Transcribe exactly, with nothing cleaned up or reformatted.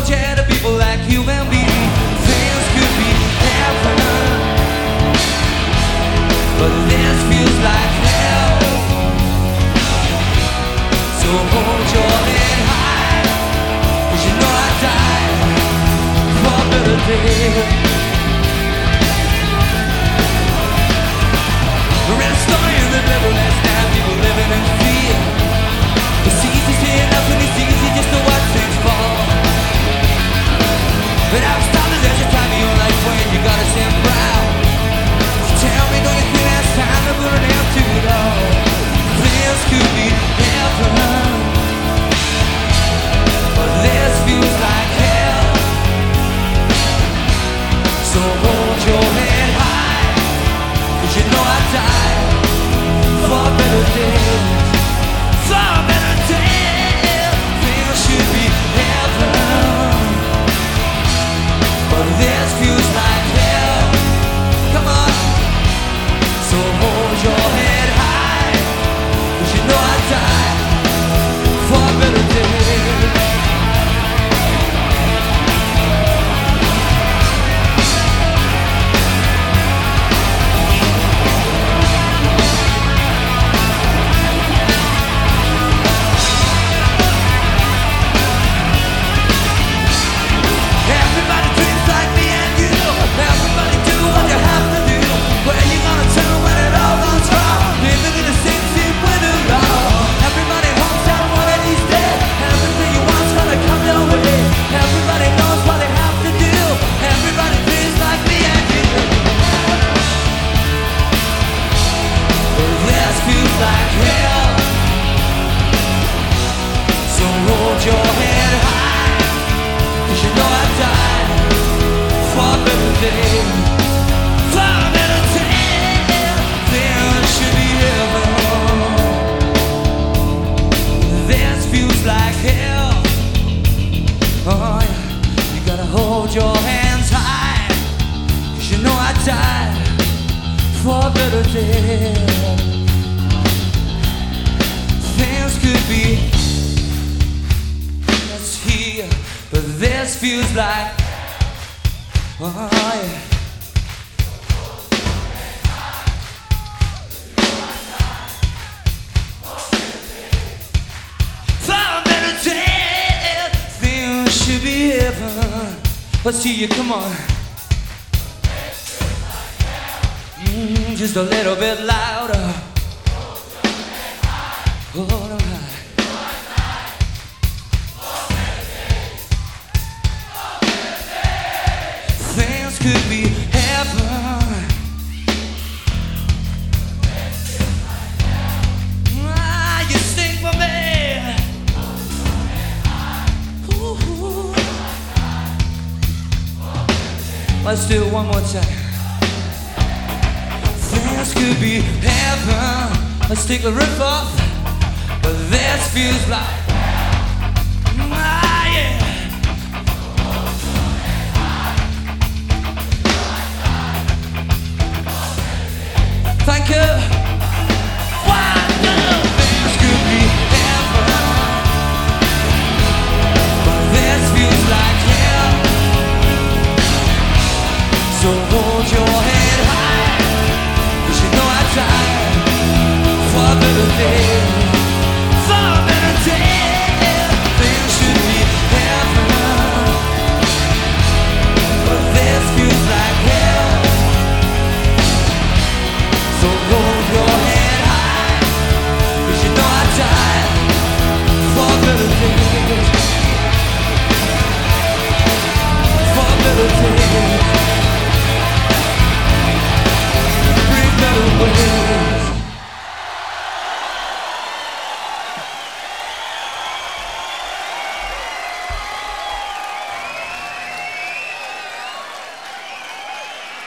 project of people like you and me. Things could be heaven, but this feels like hell. So hold your head high, 'cause you know I died for a better day. Read a story in the devil last night, people living in fear. It's easy saying nothing, it's easy just to watch things fall. But I've started there's a time in your life when you gotta stand proud. So tell me, don't you think that's time to put an end to it all? This could be heaven, but this feels like hell. So hold your head high, 'cause you know I died for a better day. For a better day. Things should be heaven, but this feels like hell. Come on. So hold your head high, 'cause you know I died for a better day. Everybody dreams like me and you. Everybody do what you have to do. Where you gonna turn when it all goes wrong? Living in the same seat with the law. Everybody hopes that one of these days everything you want's gonna come your way. Everybody knows what they have to do. Everybody dreams like me and you. But this feels like hell. So hold your head high, 'cause you know I died for a better day. For a better day. There should be heaven. This feels like hell. Oh yeah. You gotta hold your hands high, 'cause you know I died for a better day. Things could be let's hear, but this feels like oh yeah. For a better day, things should be heaven. Let's see you, come on. Mm, just a little bit louder. Hold on high. Things could be heaven. Ah, you sing for me. Ooh. Let's do it one more time. Things could be heaven. Let's take the rip off. But this feels like